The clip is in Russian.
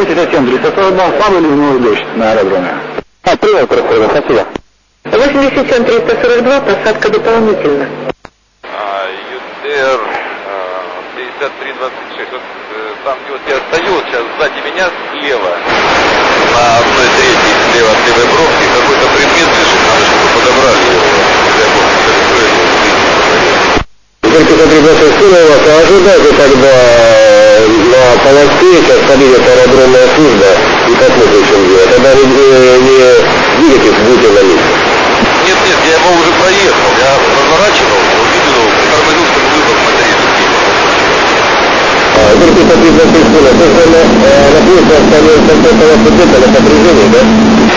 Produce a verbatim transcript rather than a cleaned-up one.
восемь триста сорок два, слабый ливневой дождь на аэродроме. А, принял, профессор, спасибо. восемьдесят семь триста сорок два, посадка дополнительно. ЮТР пятьдесят три двадцать шесть, вот там где вот я стою, вот сейчас сзади меня слева, на одной третьей слева от левой бровки, какой-то предмет лежит, надо, чтобы подобрали его. пятьдесят три двадцать семь у вас, а ожидайте, когда на полосе сейчас подъедет аэродромная служба и посмотрит, в чем дело. Тогда не, не двигайтесь, будете на месте. Нет, нет, я его уже проехал, я разворачивал, увидел его, притормозил, чтобы выпал смотреть. А, пятьдесят три двадцать семь, то есть на, на поезде остается где-то на напряжение, да?